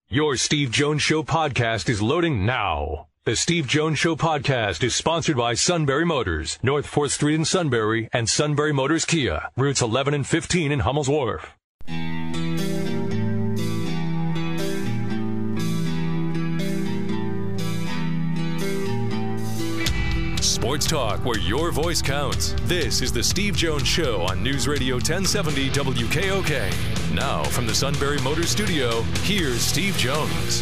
Your Steve Jones Show podcast is loading now. The Steve Jones Show podcast is sponsored by Sunbury Motors, North 4th Street in Sunbury, and Sunbury Motors Kia, routes 11 and 15 in Hummel's Wharf. Sports talk where your voice counts. This is the Steve Jones Show on News Radio 1070 WKOK. Now from the Sunbury Motors Studio, here's Steve Jones.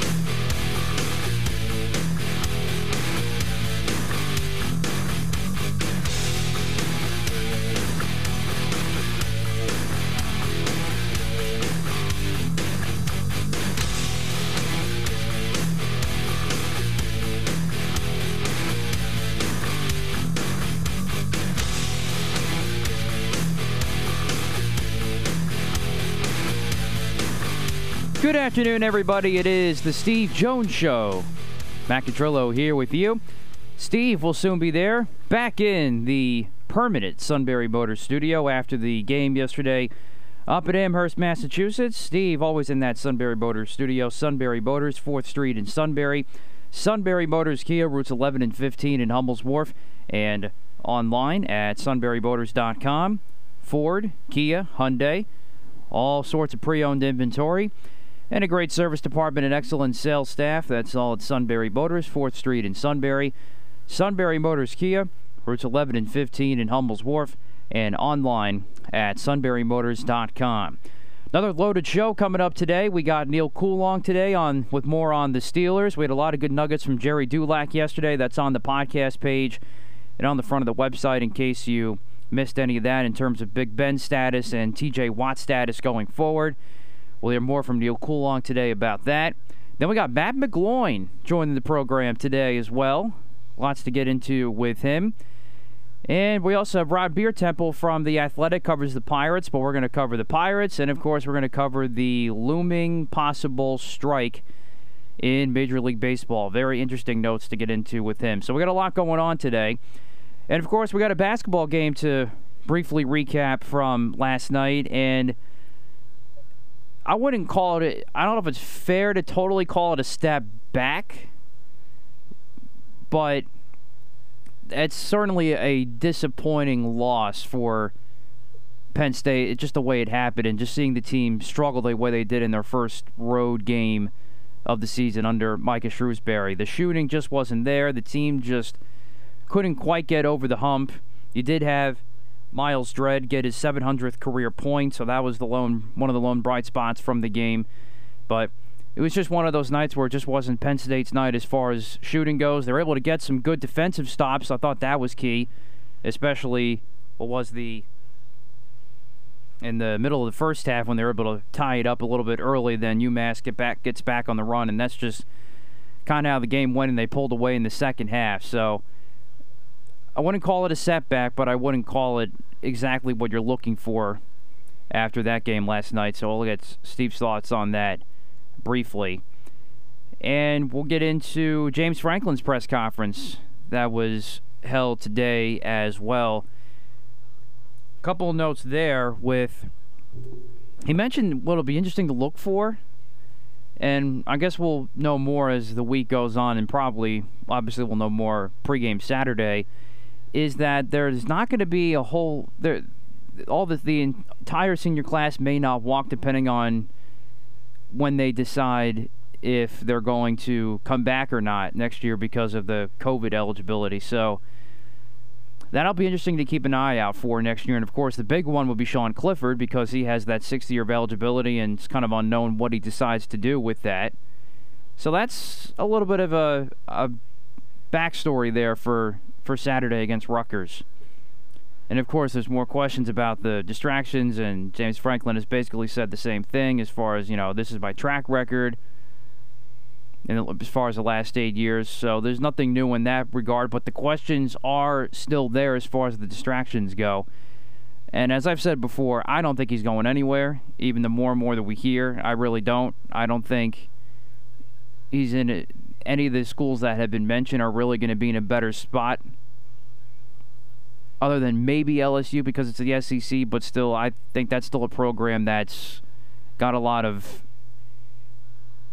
Good afternoon, everybody. It is the Steve Jones Show. Matt Catrillo here with you. Steve will soon be there, back in the permanent Sunbury Motors studio after the game yesterday up at Amherst, Massachusetts. Steve always in that Sunbury Motors studio. Sunbury Motors, 4th Street in Sunbury. Sunbury Motors Kia, routes 11 and 15 in Hummel's Wharf. And online at sunburymotors.com. Ford, Kia, Hyundai, all sorts of pre-owned inventory. And a great service department and excellent sales staff. That's all at Sunbury Motors, 4th Street in Sunbury. Sunbury Motors Kia, routes 11 and 15 in Hummel's Wharf, and online at sunburymotors.com. Another loaded show coming up today. We got Neil Coulong today with more on the Steelers. We had a lot of good nuggets from Jerry Dulac yesterday. That's on the podcast page and on the front of the website in case you missed any of that in terms of Big Ben status and TJ Watt status going forward. We'll hear more from Neil Coulong today about that. Then we got Matt McGloin joining the program today as well. Lots to get into with him. And we also have Rod Biertemple from The Athletic, covers the Pirates, but we're going to cover the Pirates. And, of course, we're going to cover the looming possible strike in Major League Baseball. Very interesting notes to get into with him. So we got a lot going on today. And, of course, we got a basketball game to briefly recap from last night. And I wouldn't call it, I don't know if it's fair to totally call it a step back, but it's certainly a disappointing loss for Penn State. It's just the way it happened, and just seeing the team struggle the way they did in their first road game of the season under Micah Shrewsbury. The shooting just wasn't there. The team just couldn't quite get over the hump. You did have Miles Dredd get his 700th career point, so that was one of the lone bright spots from the game. But it was just one of those nights where it just wasn't Penn State's night as far as shooting goes. They were able to get some good defensive stops. I thought that was key, especially in the middle of the first half when they were able to tie it up a little bit early. Then UMass gets back on the run, and that's just kind of how the game went, and they pulled away in the second half. So I wouldn't call it a setback, but I wouldn't call it exactly what you're looking for after that game last night. So I'll get Steve's thoughts on that briefly. And we'll get into James Franklin's press conference that was held today as well. A couple of notes there he mentioned what'll be interesting to look for, and I guess we'll know more as the week goes on, and obviously we'll know more pregame Saturday, is that there's not going to be the entire senior class may not walk, depending on when they decide if they're going to come back or not next year because of the COVID eligibility. So that'll be interesting to keep an eye out for next year. And, of course, the big one will be Sean Clifford because he has that 6th year of eligibility, and it's kind of unknown what he decides to do with that. So that's a little bit of a backstory there for Saturday against Rutgers. And, of course, there's more questions about the distractions, and James Franklin has basically said the same thing as far as, this is my track record, and as far as the last 8 years. So there's nothing new in that regard, but the questions are still there as far as the distractions go. And as I've said before, I don't think he's going anywhere, even the more and more that we hear. I really don't. I don't think he's in it. Any of the schools that have been mentioned are really going to be in a better spot other than maybe LSU because it's the SEC, but still, I think that's still a program that's got a lot of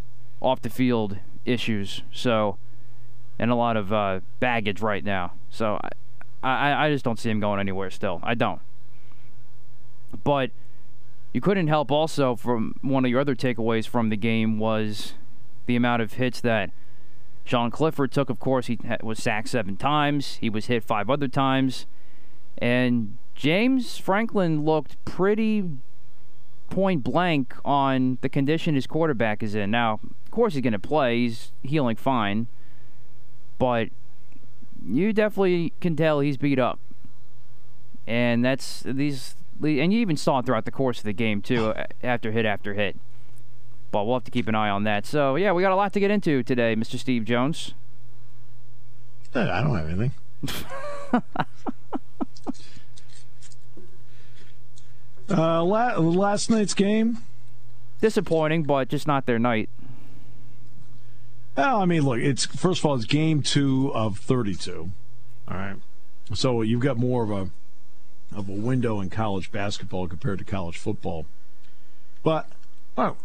off the field issues. So, and a lot of baggage right now. So I just don't see him going anywhere still. I don't. But you couldn't help also from one of your other takeaways from the game was the amount of hits that Sean Clifford took. Of course, he was sacked 7 times. He was hit 5 other times. And James Franklin looked pretty point blank on the condition his quarterback is in. Now, of course he's going to play. He's healing fine. But you definitely can tell he's beat up. And and you even saw it throughout the course of the game, too, after hit. But we'll have to keep an eye on that. So, yeah, we got a lot to get into today, Mr. Steve Jones. I don't have anything. Last night's game? Disappointing, but just not their night. Well, I mean, look, first of all, it's game 2 of 32. All right. So you've got more of a window in college basketball compared to college football. But, there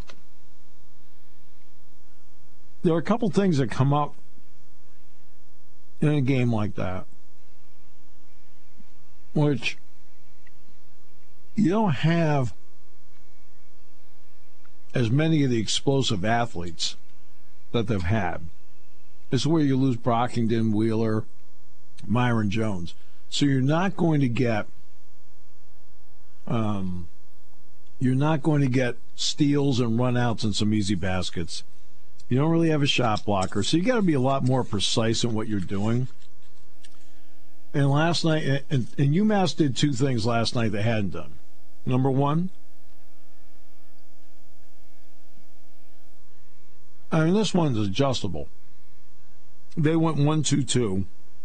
are a couple things that come up in a game like that, which you don't have as many of the explosive athletes that they've had. This is where you lose Brockington, Wheeler, Myron Jones. So you're not going to get steals and runouts and some easy baskets. You don't really have a shot blocker, so you got to be a lot more precise in what you're doing. And last night, and UMass did 2 things last night they hadn't done. Number 1, I mean, this one's adjustable. They went 1-2-2,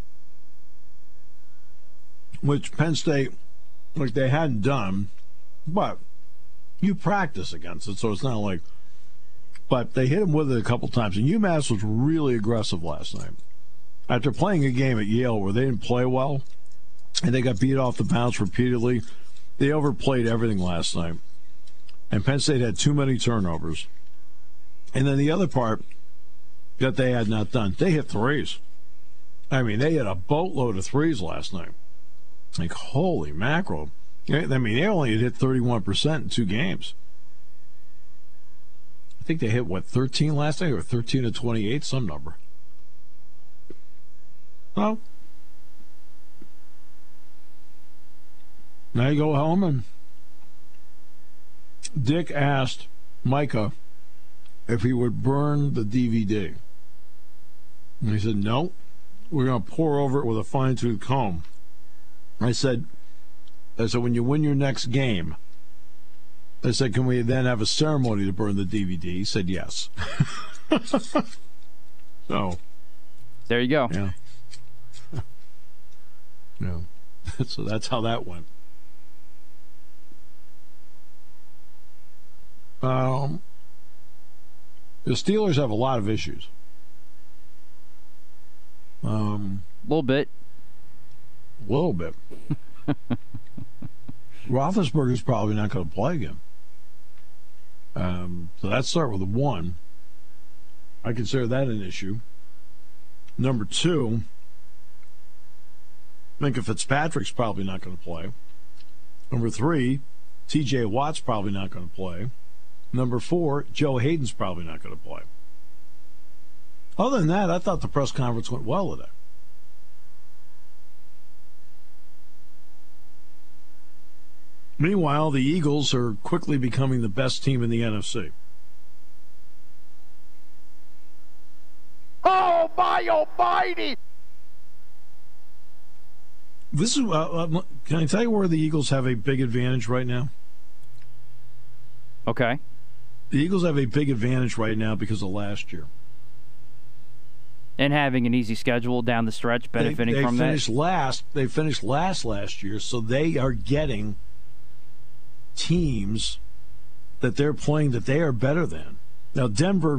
which Penn State, like, they hadn't done, but you practice against it, so it's not like. But they hit him with it a couple times, and UMass was really aggressive last night. After playing a game at Yale where they didn't play well, and they got beat off the bounce repeatedly, they overplayed everything last night. And Penn State had too many turnovers. And then the other part that they had not done, they hit threes. I mean, they had a boatload of threes last night. Like, holy mackerel. I mean, they only hit 31% in 2 games. I think they hit, 13 last night, or 13 of 28, some number. Well, now you go home, and Dick asked Micah if he would burn the DVD. And he said, no, we're going to pour over it with a fine-tooth comb. I said, when you win your next game, I said, can we then have a ceremony to burn the DVD? He said, yes. So. There you go. Yeah. Yeah. So that's how that went. The Steelers have a lot of issues. A little bit. Roethlisberger's probably not going to play again. So let's start with a 1. I consider that an issue. Number 2, Minkah Fitzpatrick's probably not going to play. Number 3, T.J. Watt's probably not going to play. Number 4, Joe Hayden's probably not going to play. Other than that, I thought the press conference went well today. Meanwhile, the Eagles are quickly becoming the best team in the NFC. Oh, my almighty! This is. Can I tell you where the Eagles have a big advantage right now? Okay. The Eagles have a big advantage right now because of last year. And having an easy schedule down the stretch, benefiting from that. They finished last year, so they are getting teams that they're playing that they are better than. Now, Denver,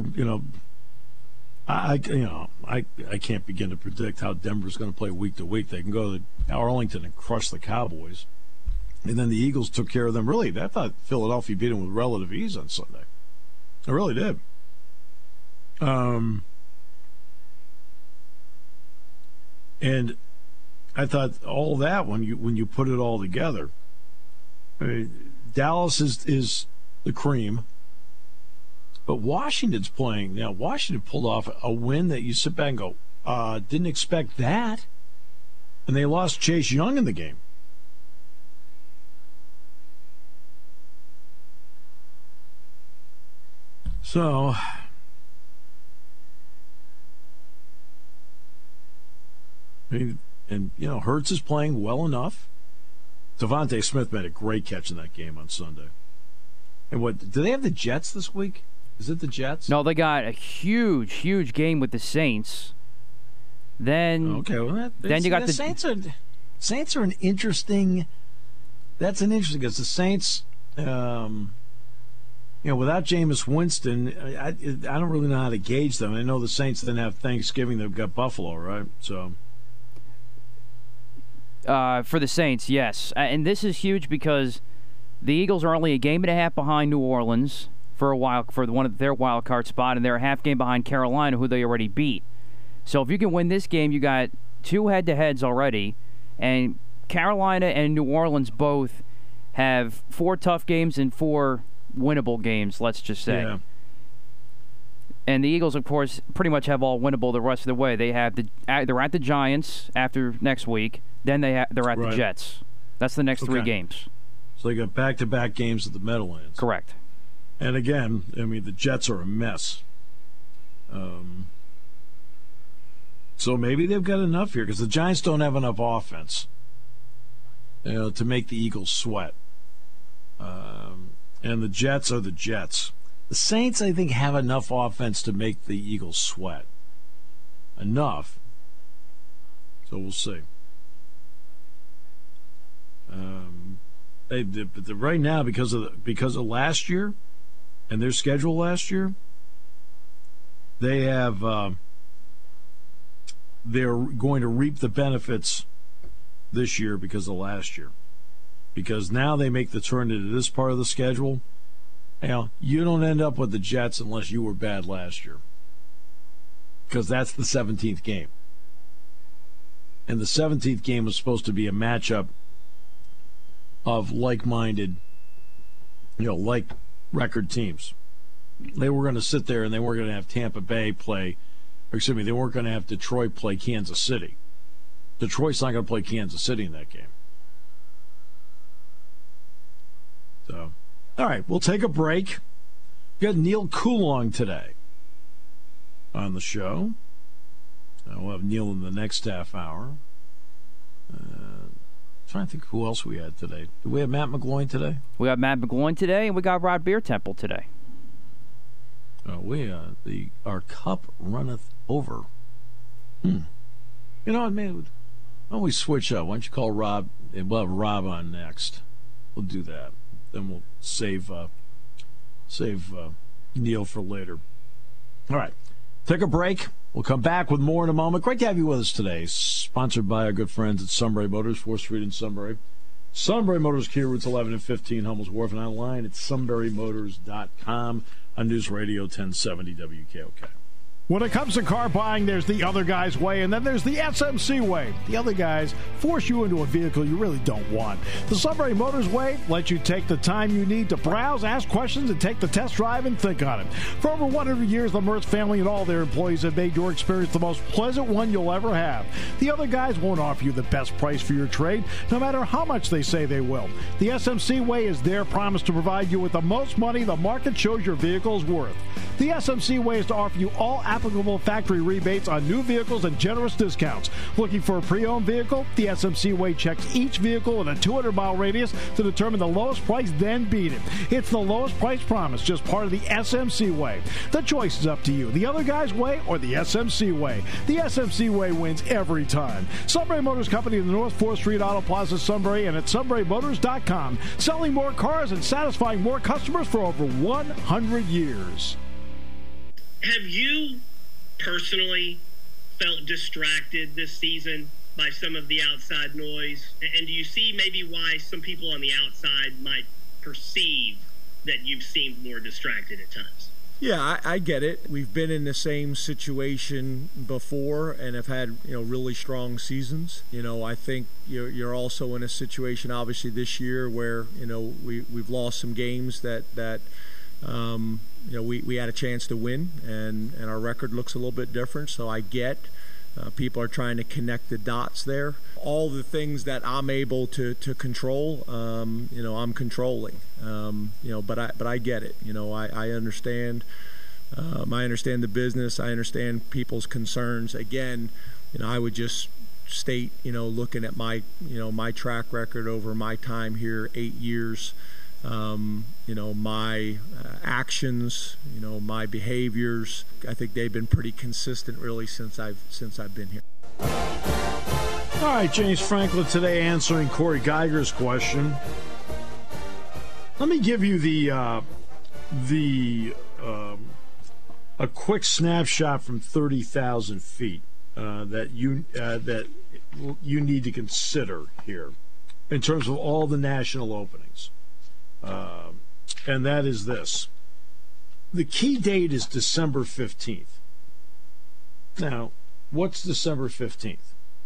I can't begin to predict how Denver's going to play week to week. They can go to Arlington and crush the Cowboys. And then the Eagles took care of them. Really, I thought Philadelphia beat them with relative ease on Sunday. I really did. And I thought all that when you put it all together, I mean, Dallas is the cream, but Washington's playing now. Washington pulled off a win that you sit back and go, didn't expect that, and they lost Chase Young in the game. So. And, Hurts is playing well enough. Devontae Smith made a great catch in that game on Sunday. And do they have the Jets this week? Is it the Jets? No, they got a huge, huge game with the Saints. Then, then you got the Saints. Saints are an interesting. That's an interesting because the Saints, without Jameis Winston, I don't really know how to gauge them. I know the Saints didn't have Thanksgiving; they've got Buffalo, right? So. For the Saints, yes. And this is huge because the Eagles are only a game and a half behind New Orleans for one of their wild card spot, and they're a half game behind Carolina, who they already beat. So if you can win this game, you got 2 head-to-heads already, and Carolina and New Orleans both have 4 tough games and 4 winnable games, let's just say. Yeah. And the Eagles, of course, pretty much have all winnable the rest of the way. They're at the Giants after next week. Then they're at the Jets. That's the next 3 games. So they got back-to-back games at the Meadowlands. Correct. And again, I mean, the Jets are a mess. So maybe they've got enough here because the Giants don't have enough offense to make the Eagles sweat. And the Jets are the Jets. The Saints, I think, have enough offense to make the Eagles sweat. Enough. So we'll see. Right now, because of last year and their schedule last year, they have they're going to reap the benefits this year because of last year. Because now they make the turn into this part of the schedule. You don't end up with the Jets unless you were bad last year. Because that's the 17th game. And the 17th game was supposed to be a matchup of like-minded, like record teams. They were going to sit there and they weren't going to have Tampa Bay play, they weren't going to have Detroit play Kansas City. Detroit's not going to play Kansas City in that game. So, all right, we'll take a break. We got Neil Coulong today on the show. We'll have Neil in the next half hour. Trying to think who else we had today. Do we have Matt McGloin today? We got Matt McGloin today, and we got Rod Beer Temple today. Our cup runneth over. Why don't we switch up? Why don't you call Rob? And we'll have Rob on next. We'll do that. Then we'll save Neil for later. All right. Take a break. We'll come back with more in a moment. Great to have you with us today. Sponsored by our good friends at Sunbury Motors, 4th Street in Sunbury. Sunbury Motors, Kia routes 11 and 15, Hummel's Wharf, and online at sunburymotors.com on News Radio 1070 WKOK. When it comes to car buying, there's the other guy's way, and then there's the SMC way. The other guys force you into a vehicle you really don't want. The Sunbury Motors way lets you take the time you need to browse, ask questions, and take the test drive and think on it. For over 100 years, the Mertz family and all their employees have made your experience the most pleasant one you'll ever have. The other guys won't offer you the best price for your trade, no matter how much they say they will. The SMC way is their promise to provide you with the most money the market shows your vehicle is worth. The SMC way is to offer you all applicable factory rebates on new vehicles and generous discounts. Looking for a pre-owned vehicle? The SMC way checks each vehicle in a 200-mile radius to determine the lowest price, then beat it. It's the lowest price promise, just part of the SMC way. The choice is up to you, the other guy's way or the SMC way. The SMC way wins every time. Sunbury Motors Company in the North 4th Street Auto Plaza, Sunbury, and at sunburymotors.com. Selling more cars and satisfying more customers for over 100 years. Have you personally felt distracted this season by some of the outside noise? And do you see maybe why some people on the outside might perceive that you've seemed more distracted at times? Yeah, I get it. We've been in the same situation before and have had, really strong seasons. I think you're also in a situation, obviously, this year where, we've lost some games that we had a chance to win, and our record looks a little bit different. So I get people are trying to connect the dots there. All the things that I'm able to control, I'm controlling. But I get it. I understand. I understand the business. I understand people's concerns. Again, I would just state, looking at my track record over my time here, 8 years. My actions, my behaviors, I think they've been pretty consistent really since I've been here. All right, James Franklin today answering Corey Geiger's question. Let me give you a quick snapshot from 30,000 feet that you need to consider here in terms of all the national openings. And that is this. The key date is December 15th. Now, what's December 15th?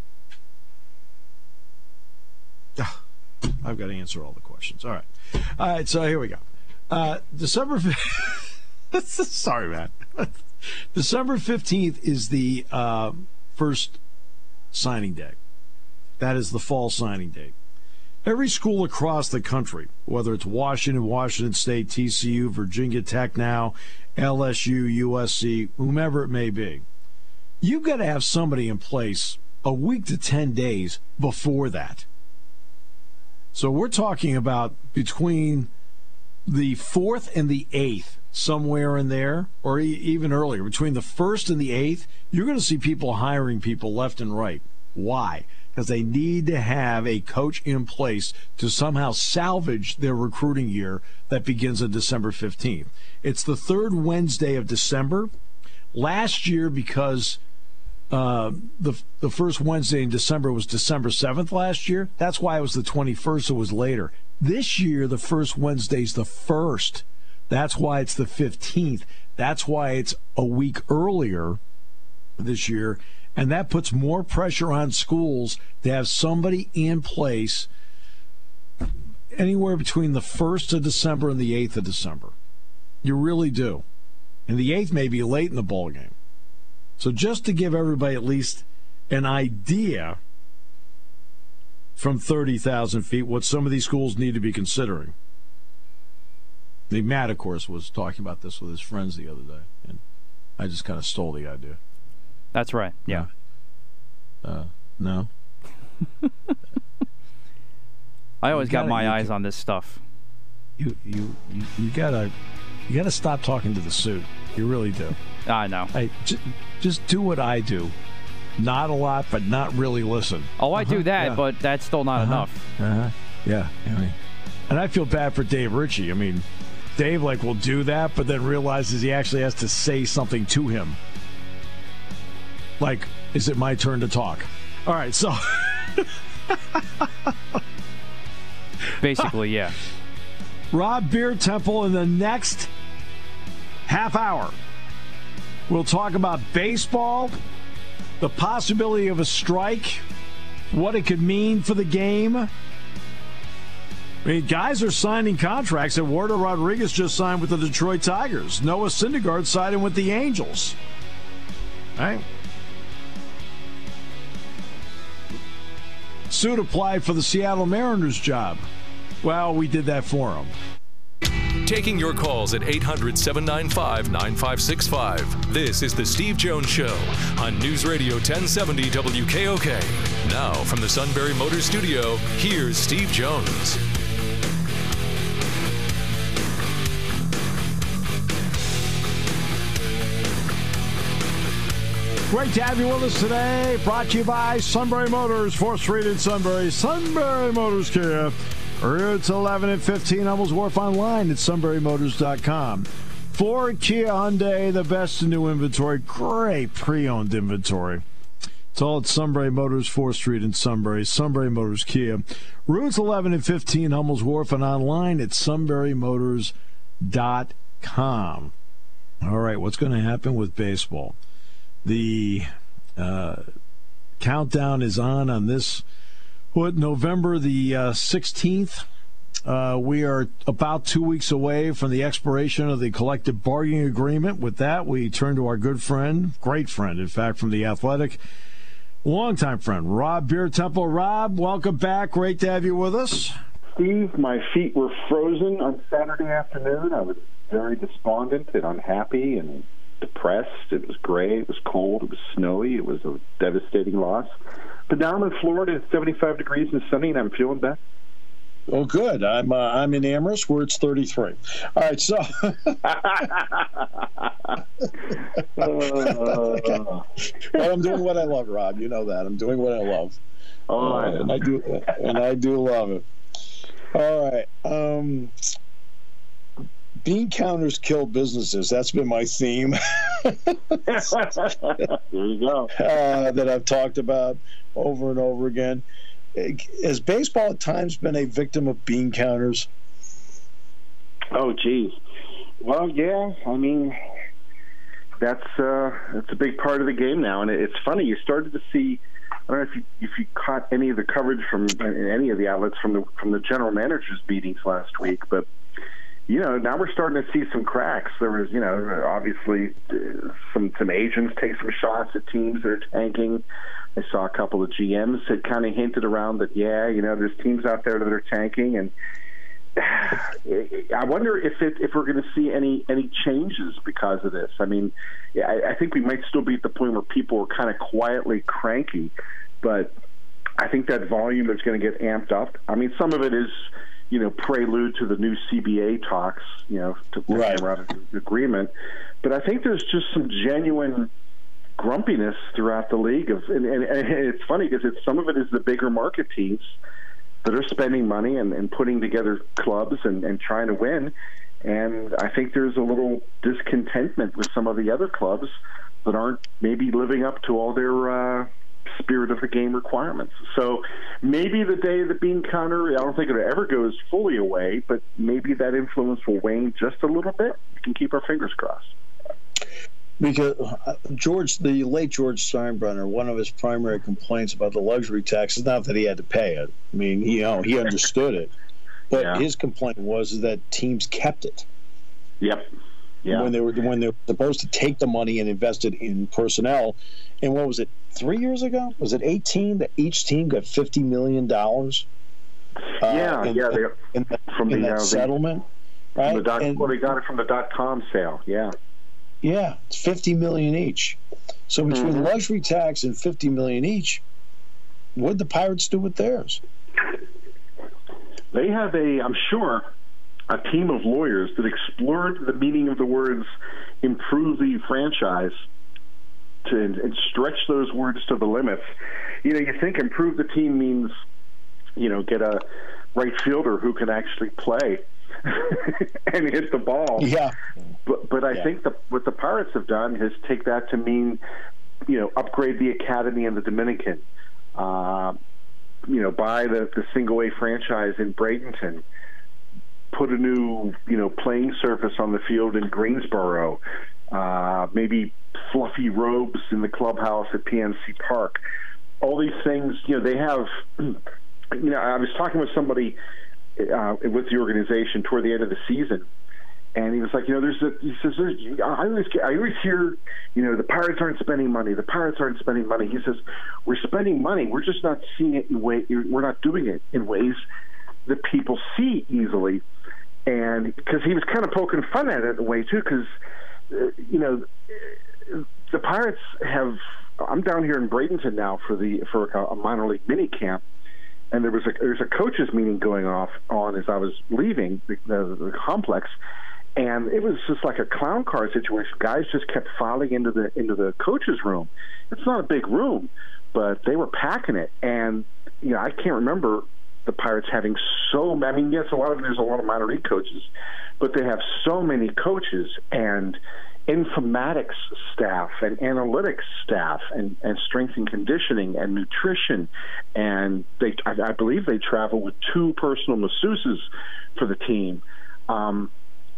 I've got to answer all the questions. All right, so here we go. December 15th. Sorry, man. December 15th is the first signing day. That is the fall signing day. Every school across the country, whether it's Washington State, TCU, Virginia Tech now, LSU, USC, whomever it may be, you've got to have somebody in place a week to 10 days before that. So we're talking about between the 4th and the 8th, somewhere in there, or even earlier, between the 1st and the 8th, you're going to see people hiring people left and right. Why? Because they need to have a coach in place to somehow salvage their recruiting year that begins on December 15th. It's the third Wednesday of December. Last year, because the first Wednesday in December was December 7th last year, that's why it was the 21st, so it was later. This year, the first Wednesday's the 1st. That's why it's the 15th. That's why it's a week earlier this year. And that puts more pressure on schools to have somebody in place anywhere between the 1st of December and the 8th of December. You really do. And the 8th may be late in the ballgame. So just to give everybody at least an idea from 30,000 feet what some of these schools need to be considering. Matt, of course, was talking about this with his friends the other day, and I just kind of stole the idea. That's right. Yeah. No. I always got my eyes on this stuff. You gotta stop talking to the suit. You really do. I know. Just do what I do. Not a lot, but not really listen. Oh, I do that, but that's still not enough. Yeah. And I feel bad for Dave Ritchie. I mean, Dave will do that, but then realizes he actually has to say something to him. Like, is it my turn to talk? All right, so. Basically, yeah. Rob Beer Temple in the next half hour. We'll talk about baseball, the possibility of a strike, what it could mean for the game. I mean, guys are signing contracts. Eduardo Rodriguez just signed with the Detroit Tigers. Noah Syndergaard signing with the Angels. All right. Suit applied for the Seattle Mariners job. Well, we did that for him. Taking your calls at 800-795-9565. This is the Steve Jones Show on News Radio 1070 WKOK. Now, from the Sunbury Motors Studio, here's Steve Jones. Great to have you with us today. Brought to you by Sunbury Motors, 4th Street in Sunbury. Sunbury Motors Kia. Routes 11 and 15, Hummels Wharf, online at sunburymotors.com. Ford, Kia, Hyundai, the best in new inventory. Great pre-owned inventory. It's all at Sunbury Motors, 4th Street in Sunbury. Sunbury Motors Kia. Routes 11 and 15, Hummels Wharf, and online at sunburymotors.com. All right, what's going to happen with baseball? The countdown is on this, November the 16th. We are about 2 weeks away from the expiration of the collective bargaining agreement. With that, we turn to our good friend, great friend, in fact, from The Athletic, longtime friend, Rob Biertempfel. Rob, welcome back. Great to have you with us. Steve, my feet were frozen on Saturday afternoon. I was very despondent and unhappy and depressed. It was gray. It was cold. It was snowy. It was a devastating loss. But now I'm in Florida. It's 75 degrees and sunny, and I'm feeling better. Oh, good. I'm in Amherst where it's 33. All right, so. Well, I'm doing what I love, Rob. You know that. I'm doing what I love. And I do love it. All right. Bean counters kill businesses. That's been my theme. There you go. That I've talked about over and over again. Has baseball at times been a victim of bean counters? Oh, geez. Well, yeah. I mean, that's a big part of the game now, and it's funny. You started to see. I don't know if you caught any of the coverage from any of the outlets from the general managers' meetings last week, but now we're starting to see some cracks. There was obviously some agents take some shots at teams that are tanking. I saw a couple of GMs that kind of hinted around that there's teams out there that are tanking, and I wonder if we're going to see any changes because of this. I mean, I think we might still be at the point where people are kind of quietly cranky, but I think that volume is going to get amped up. I mean, some of it is, prelude to the new CBA talks, to hammer out an agreement. But I think there's just some genuine grumpiness throughout the league. And it's funny because some of it is the bigger market teams that are spending money and putting together clubs and trying to win. And I think there's a little discontentment with some of the other clubs that aren't maybe living up to all their spirit of the game requirements. So maybe the day of the bean counter, I don't think it ever goes fully away, but maybe that influence will wane just a little bit. We can keep our fingers crossed. Because the late George Steinbrenner, one of his primary complaints about the luxury tax is not that he had to pay it. I mean, he understood it, but his complaint was that teams kept it. Yep. Yeah. When they were supposed to take the money and invest it in personnel, and what was it? 3 years ago? Was it 18 that each team got $50 million? From that settlement, right? They got it from the .com sale. Yeah. Yeah, it's $50 million each. So between luxury tax and $50 million each, what did the Pirates do with theirs? They have I'm sure, a team of lawyers that explored the meaning of the words "improve the franchise" and stretch those words to the limits. You think improve the team means, get a right fielder who can actually play and hit the ball. Yeah. But I think what the Pirates have done is take that to mean, upgrade the academy in the Dominican, buy the single A franchise in Bradenton, put a new, playing surface on the field in Greensboro, maybe fluffy robes in the clubhouse at PNC Park. All these things, they have. I was talking with somebody with the organization toward the end of the season, and he was like, I always hear, the Pirates aren't spending money. The Pirates aren't spending money. He says, we're spending money. We're just not seeing it we're not doing it in ways that people see easily. And because he was kind of poking fun at it in a way too, because the Pirates have. I'm down here in Bradenton now for a minor league mini camp, and there's a coaches meeting going on as I was leaving the complex, and it was just like a clown car situation. Guys just kept filing into the coaches room. It's not a big room, but they were packing it, and I can't remember the Pirates having so many. I mean, yes, there's a lot of minor league coaches, but they have so many coaches and informatics staff and analytics staff and strength and conditioning and nutrition, and I believe they travel with 2 personal masseuses for the team.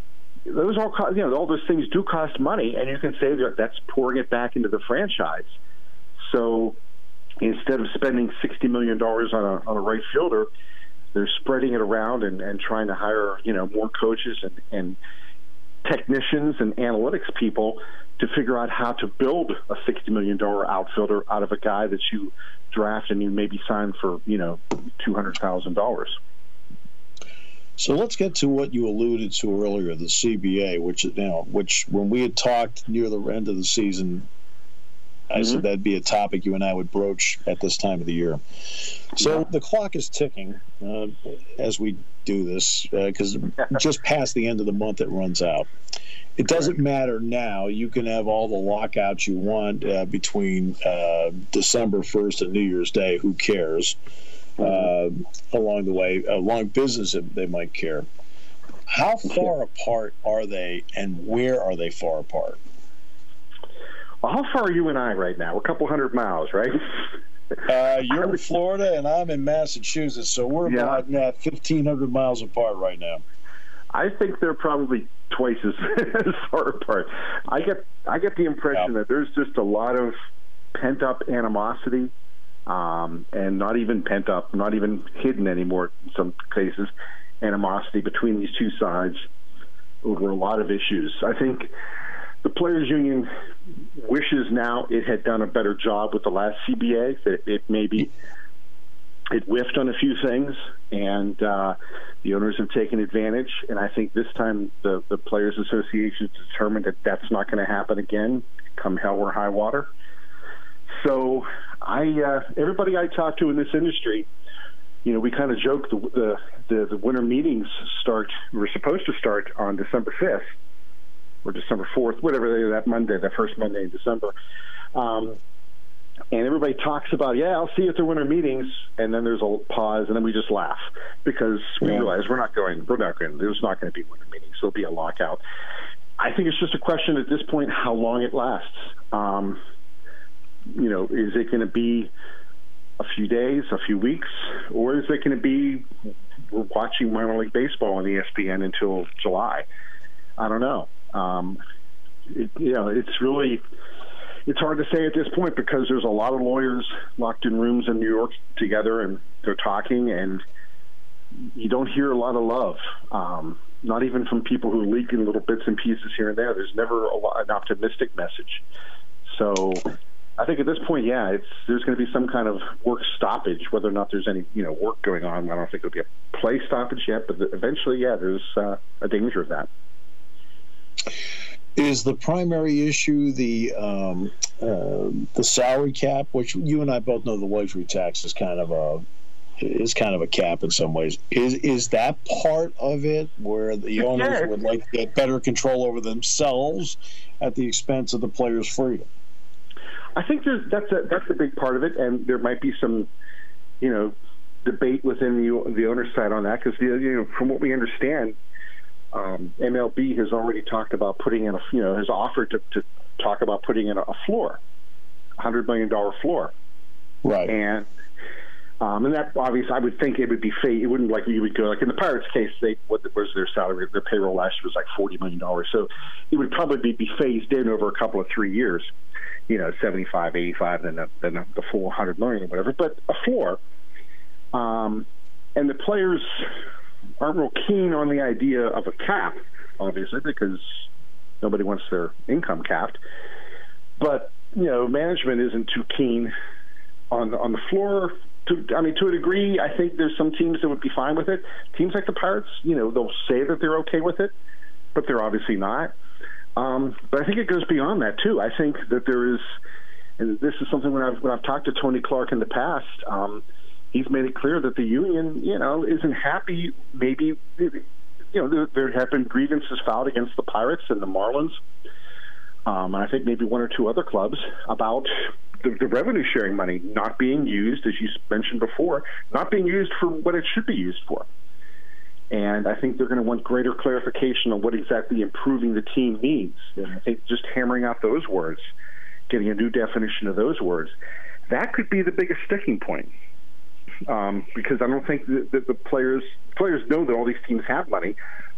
those all cost, all those things do cost money, and you can say that's pouring it back into the franchise. So instead of spending $60 million on a right fielder, they're spreading it around and trying to hire more coaches and technicians and analytics people to figure out how to build a $60 million outfielder out of a guy that you draft and you maybe sign for $200,000. So let's get to what you alluded to earlier, the CBA, which when we had talked near the end of the season, I said that'd be a topic you and I would broach at this time of the year. So the clock is ticking as we do this because just past the end of the month it runs out. It doesn't matter now. You can have all the lockouts you want between December 1st and New Year's Day. Who cares? Along the way, along business, they might care. How far apart are they, and where are they far apart? Well, how far are you and I right now? We're a couple hundred miles, right? You're in Florida, and I'm in Massachusetts, so we're about 1,500 miles apart right now. I think they're probably twice as far apart. I get the impression that there's just a lot of pent-up animosity, and not even pent up, not even hidden anymore in some cases, animosity between these two sides over a lot of issues. I think the Players Union wishes now it had done a better job with the last CBA, that it whiffed on a few things, and the owners have taken advantage. And I think this time the Players Association is determined that that's not going to happen again, come hell or high water. So everybody I talk to in this industry, we kind of joke the winter meetings were supposed to start on December 5th or December 4th, whatever that Monday, that first Monday in December. And everybody talks about, I'll see you at the winter meetings, and then there's a pause, and then we just laugh because we realize there's not going to be winter meetings. There'll be a lockout. I think it's just a question at this point how long it lasts. Is it going to be a few days, a few weeks, or is it going to be we're watching minor league baseball on ESPN until July? I don't know. It's hard to say at this point because there's a lot of lawyers locked in rooms in New York together, and they're talking, and you don't hear a lot of love. Not even from people who leak in little bits and pieces here and there. There's never an optimistic message. So I think at this point, there's going to be some kind of work stoppage, whether or not there's any work going on. I don't think it'll be a play stoppage yet, but eventually, there's a danger of that. Is the primary issue the salary cap, which you and I both know the luxury tax is kind of a cap in some ways. Is that part of it where the owners would like to get better control over themselves at the expense of the players' freedom? I think that's a big part of it, and there might be some, debate within the owner's side on that because from what we understand, MLB has already talked about putting in has offered to talk about putting in a floor, $100 million floor, right? And that obviously, I would think it would be it wouldn't like you would go like in the Pirates case. What was their salary? Their payroll last year was like $40 million, so it would probably be phased in over a couple of 3 years. 75, 85, then the full $100 million or whatever, but a floor. And the players aren't real keen on the idea of a cap, obviously, because nobody wants their income capped. But management isn't too keen on the floor. To a degree, I think there's some teams that would be fine with it. Teams like the Pirates, they'll say that they're okay with it, but they're obviously not. But I think it goes beyond that too. I think that there is, and this is something when I've talked to Tony Clark in the past, he's made it clear that the union, isn't happy. Maybe, there have been grievances filed against the Pirates and the Marlins, and I think maybe one or two other clubs about the revenue sharing money not being used, as you mentioned before, not being used for what it should be used for. And I think they're going to want greater clarification on what exactly improving the team means. And I think just hammering out those words, getting a new definition of those words, that could be the biggest sticking point. Because I don't think that the players know that all these teams have money.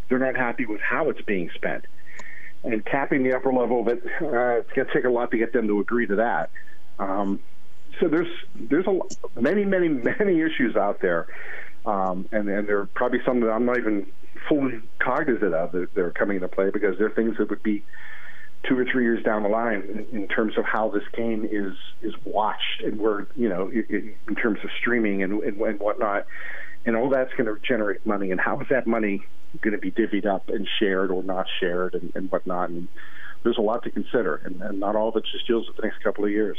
they're not happy with how it's being spent. And capping the upper level of it, it's going to take a lot to get them to agree to that. So there's many issues out there, and there are probably some that I'm not even fully cognizant of that are coming into play, because there are things that would be 2 or 3 years down the line in terms of how this game is watched, and where, in terms of streaming and whatnot, and all that's going to generate money, and how is that money going to be divvied up and shared or not shared and whatnot. And there's a lot to consider, and not all of it just deals with the next couple of years.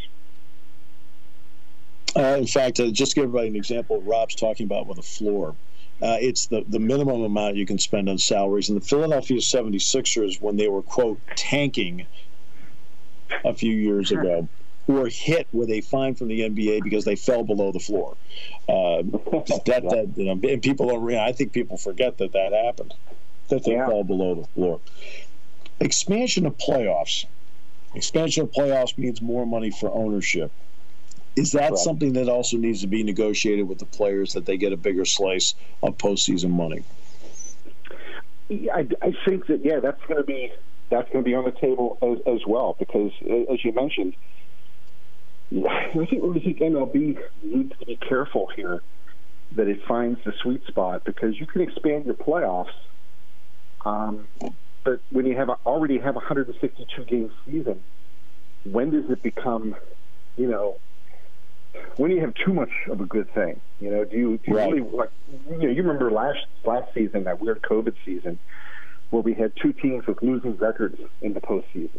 In fact, just to give everybody an example, Rob's talking about with a floor. It's the minimum amount you can spend on salaries. And the Philadelphia 76ers, when they were, quote, tanking a few years ago, were hit with a fine from the NBA because they fell below the floor. And people don't I think people forget that happened, that they fell below the floor. Expansion of playoffs means more money for ownership. Is that something that also needs to be negotiated with the players, that they get a bigger slice of postseason money? I think that that's going to be on the table as well, because as you mentioned, I think MLB needs to be careful here that it finds the sweet spot, because you can expand your playoffs, but when you already have a 162 game season, when does it become, when you have too much of a good thing? Do you really, like, you remember last season, that weird COVID season, where we had 2 teams with losing records in the postseason.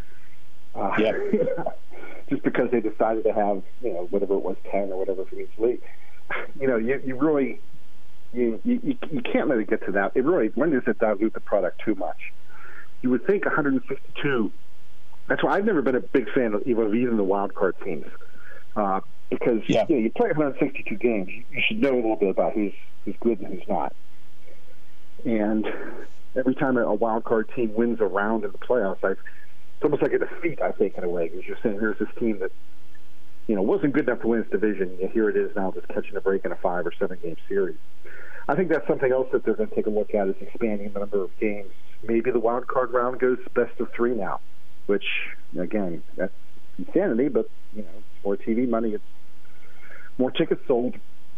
Just because they decided to have, whatever it was, 10 or whatever from each league. You really, you can't let it get to that. It really, when does it dilute the product too much? You would think 162. That's why I've never been a big fan of even the wild card teams, because you play 162 games, you should know a little bit about who's good and who's not. And every time a wild card team wins a round in the playoffs, it's almost like a defeat, I think, in a way, because you're saying here's this team that wasn't good enough to win its division. Here it is now, just catching a break in a 5 or 7 game series. I think that's something else that they're going to take a look at, is expanding the number of games. Maybe the wild card round goes best of 3 now, which, again, that's insanity, but it's more TV money, it's more tickets sold.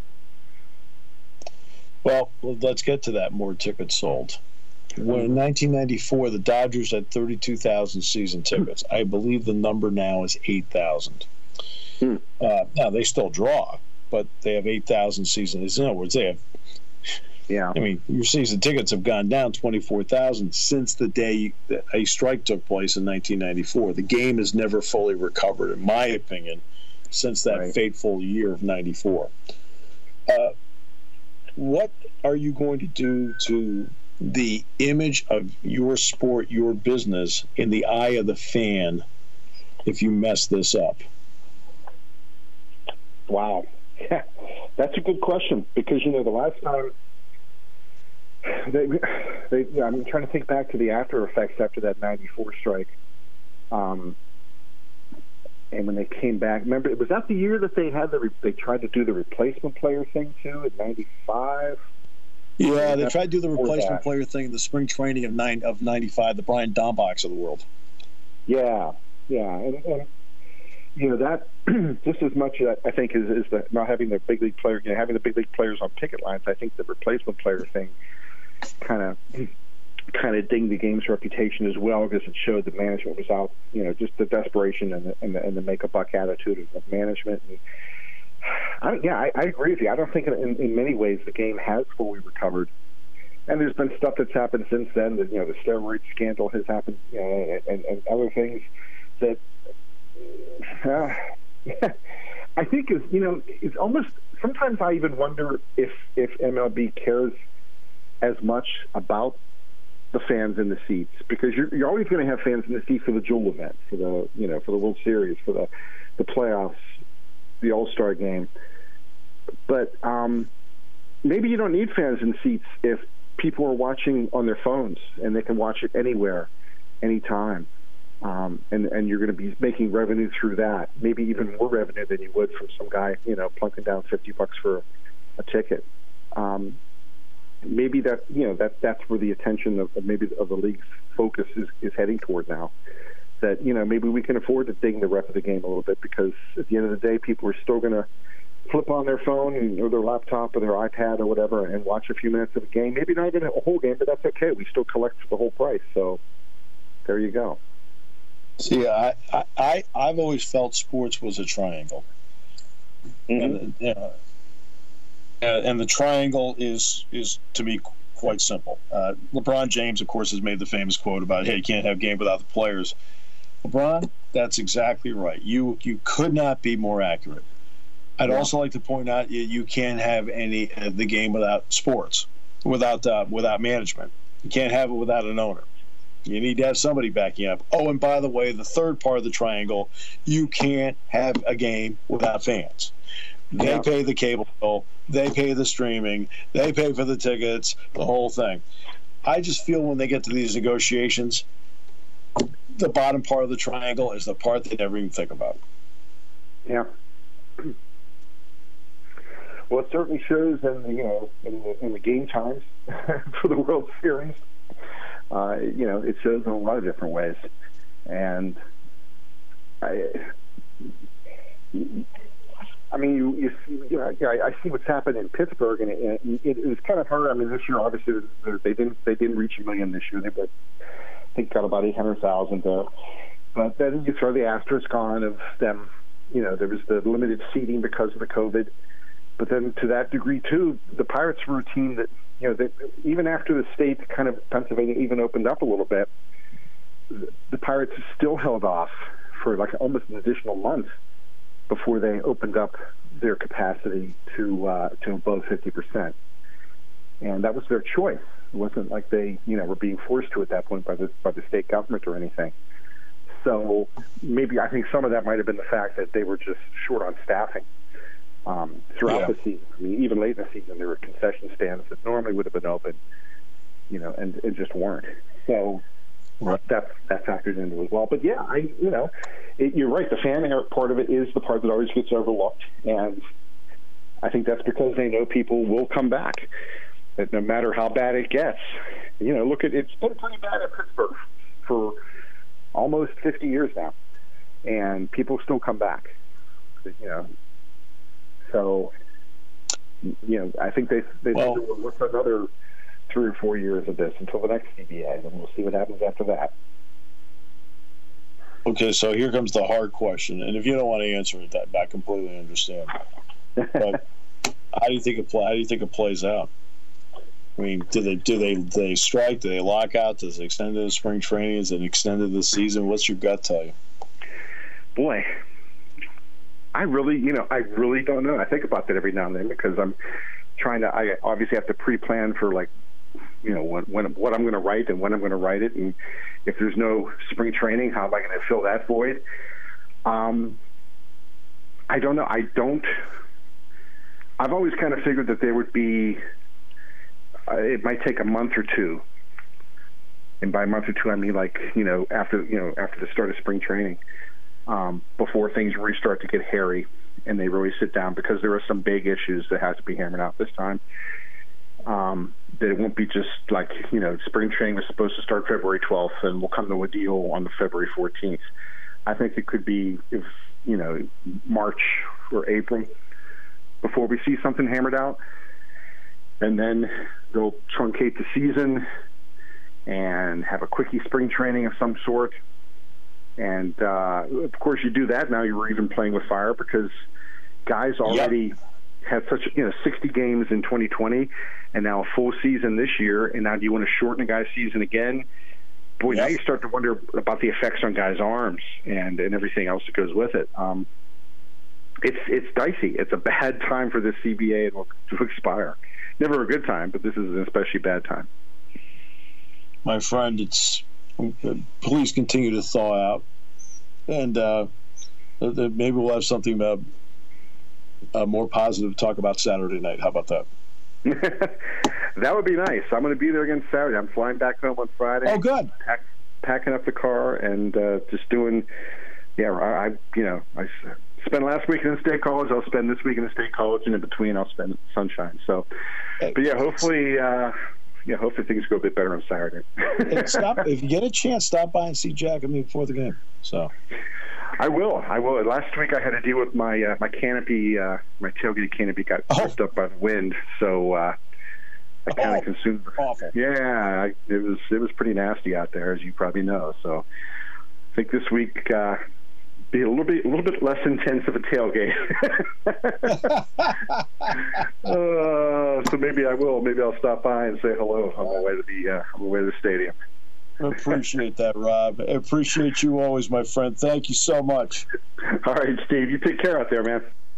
Well, let's get to that. More tickets sold. When in 1994, the Dodgers had 32,000 season tickets. I believe the number now is 8,000. Now, they still draw, but they have 8,000 seasons. In other words, they have... your season tickets have gone down 24,000 since the day a strike took place in 1994. The game has never fully recovered, in my opinion, since that fateful year of 94. What are you going to do to the image of your sport, your business, in the eye of the fan if you mess this up? Wow. Yeah, that's a good question, because, the last time I'm trying to think back to the after effects after that 94 strike. And when they came back, remember, was that the year that they had they tried to do the replacement player thing too in 95? Yeah, they tried to do the replacement player thing in the spring training of 95, the Brian Dombachs of the world. Yeah, and that just as much I think is the not having the big league player, having the big league players on picket lines. I think the replacement player thing kind of dinged the game's reputation as well, because it showed the management was out, just the desperation and the make a buck attitude of management. And I agree with you. I don't think in many ways the game has fully recovered. And there's been stuff that's happened since then. That, the steroid scandal has happened, and other things that I think is, it's almost, sometimes I even wonder if MLB cares as much about the fans in the seats, because you're always going to have fans in the seats for the jewel event, for the for the World Series, for the playoffs, the All-Star game. But maybe you don't need fans in seats if people are watching on their phones and they can watch it anywhere, anytime. And you're going to be making revenue through that, maybe even more revenue than you would from some guy, plunking down $50 for a ticket. maybe that that's where the attention of the league's focus is heading toward now. That maybe we can afford to ding the ref of the game a little bit, because at the end of the day, people are still going to flip on their phone or their laptop or their iPad or whatever and watch a few minutes of a game. Maybe not even a whole game, but that's okay. We still collect for the whole price. So there you go. See, I've always felt sports was a triangle. Mm-hmm. And the triangle is to me quite simple. LeBron James, of course, has made the famous quote about, hey, you can't have a game without the players. LeBron, that's exactly right. You could not be more accurate. I'd also like to point out you can't have the game without sports, without management. You can't have it without an owner. You need to have somebody backing up. Oh, and by the way, the third part of the triangle, you can't have a game without fans. They pay the cable bill, they pay the streaming, they pay for the tickets, the whole thing. I just feel when they get to these negotiations, the bottom part of the triangle is the part they never even think about. Yeah. Well, it certainly shows in the game times for the World Series. It shows in a lot of different ways, and I see what's happened in Pittsburgh, and it was kind of hard. I mean, this year obviously they didn't reach $1 million this year. I think got about 800,000. But then you throw the asterisk on of them. There was the limited seating because of the COVID. But then to that degree, too, the Pirates were a team that, even after the state kind of Pennsylvania even opened up a little bit, the Pirates still held off for like almost an additional month before they opened up their capacity to above 50%. And that was their choice. It wasn't like they, were being forced to at that point by the state government or anything. So maybe I think some of that might have been the fact that they were just short on staffing. Throughout the season. I mean, even late in the season, there were concession stands that normally would have been open, and just weren't. So that factors into it as well. But yeah, you're right. The fan part of it is the part that always gets overlooked, and I think that's because they know people will come back. That no matter how bad it gets, look at it's been pretty bad at Pittsburgh for almost 50 years now, and people still come back. So, I think they look for another 3 or 4 years of this until the next CBA, and we'll see what happens after that. Okay, so here comes the hard question, and if you don't want to answer it, I completely understand. But how do you think it plays out? I mean, do they strike? Do they lock out? Does it extend into spring training? Is it extended this season? What's your gut tell you? Boy. I really don't know. I think about that every now and then because I'm trying to. I obviously have to pre-plan for what I'm going to write and when I'm going to write it, and if there's no spring training, how am I going to fill that void? I don't know. I've always kind of figured that there would be. It might take a month or two, and by a month or two, I mean after the start of spring training. Before things really start to get hairy and they really sit down, because there are some big issues that have to be hammered out this time. That it won't be just like, spring training was supposed to start February 12th and we'll come to a deal on the February 14th. I think it could be, March or April before we see something hammered out. And then they'll truncate the season and have a quickie spring training of some sort. And, of course, you do that, now you're even playing with fire because guys already had such, 60 games in 2020 and now a full season this year, and now do you want to shorten a guy's season again? Boy, now you start to wonder about the effects on guys' arms and everything else that goes with it. It's dicey. It's a bad time for the CBA to expire. Never a good time, but this is an especially bad time. My friend, please continue to thaw out, and maybe we'll have something more positive to talk about Saturday night. How about that? That would be nice. I'm going to be there again Saturday. I'm flying back home on Friday. Oh, good. Packing up the car and just doing. Yeah, I spent last week in the State College. I'll spend this week in the State College, and in between I'll spend Sunshine. So But yeah, hopefully things go a bit better on Saturday. If you get a chance, stop by and see Jack and me before the game. So. I will. Last week I had to deal with my my canopy, my tailgate canopy got ripped up by the wind, so I kind of consumed. Awful. Yeah, it was pretty nasty out there, as you probably know. So I think this week be a little bit less intense of a tailgate. So maybe I will. Maybe I'll stop by and say hello on my way to the stadium. I appreciate that, Rob. I appreciate you always, my friend. Thank you so much. All right, Steve. You take care out there, man.